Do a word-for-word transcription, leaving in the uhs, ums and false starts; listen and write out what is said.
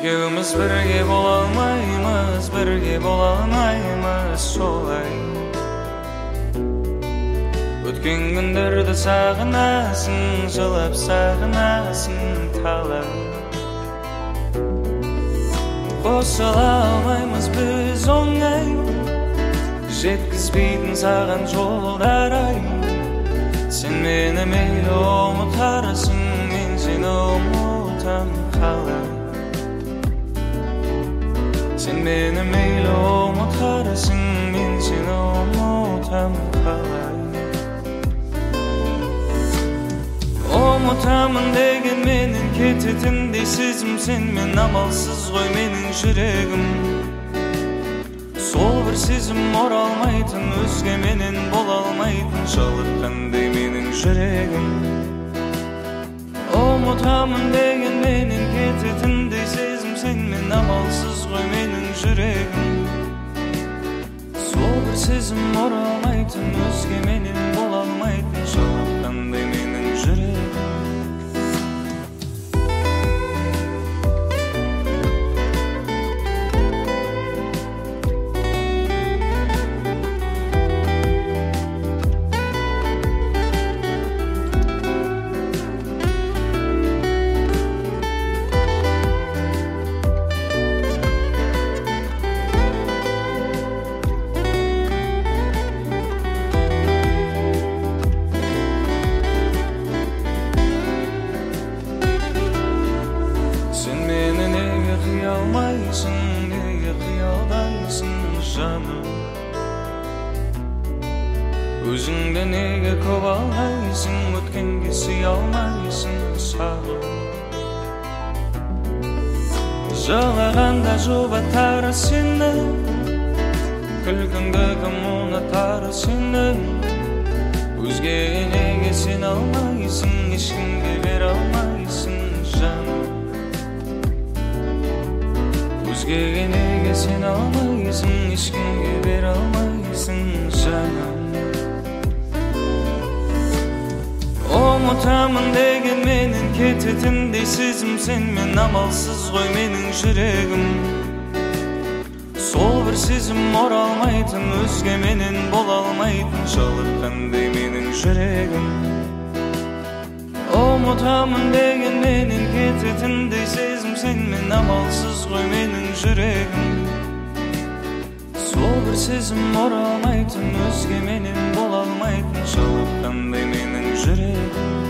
Екеуміз бірге бола алмаймыз, бірге бола алмаймыз солай. Өткен күндерді сағынасың, жылап сағынасың талай. Қосыла алмаймыз біз оңай, жеткізбейтін саған жолдар-ай. Сен мені мейлі ұмытарсың, мен сені ұмытам қалай. Сен мені мейлі ұмытарсың, мен сені ұмытам қалай. Ұмытамын деген менің кететіндей сезім, сенмен амалсыз ғой менің жүрегім. Сол бір сезім оралмайтын, өзге менен бола алмайтын, жалыққандай менің жүрегім. Ұмытамын деген менің кететіндей сезім, сенмен амалсыз ғой менің жүрегім. Сол бір сезім оралмайтын, өзге менен бола алмайтын, жалыққандай менің жүрегім. Неге қиялдайсың жаным, өзіңді неге көп алғайсың, өткенге сыя алмайсың сағым. Жылағанда жұбатары сені, күлкіңді кім ұнатары сені. Өзгеге неге сен алмайсың, ешкімге бере алмайсың жаным. Өзгеге неге сен алмайсың, ешкімге бере алмайсың жаным. Ұмытамын деген менің кететіндей сезім, сенмен амалсыз ғой менің жүрегім. Сол бір сезім оралмайтын, өзге менен бола алмайтын, жалыққандай менің жүрегім. Ұмытамын деген менің кететіндей сезім, сенмен амалсыз ғой менің жүрегім. Сол бір сезім оралмайтын, өзге менен бола алмайтын, жалыққандай менің жүрегім.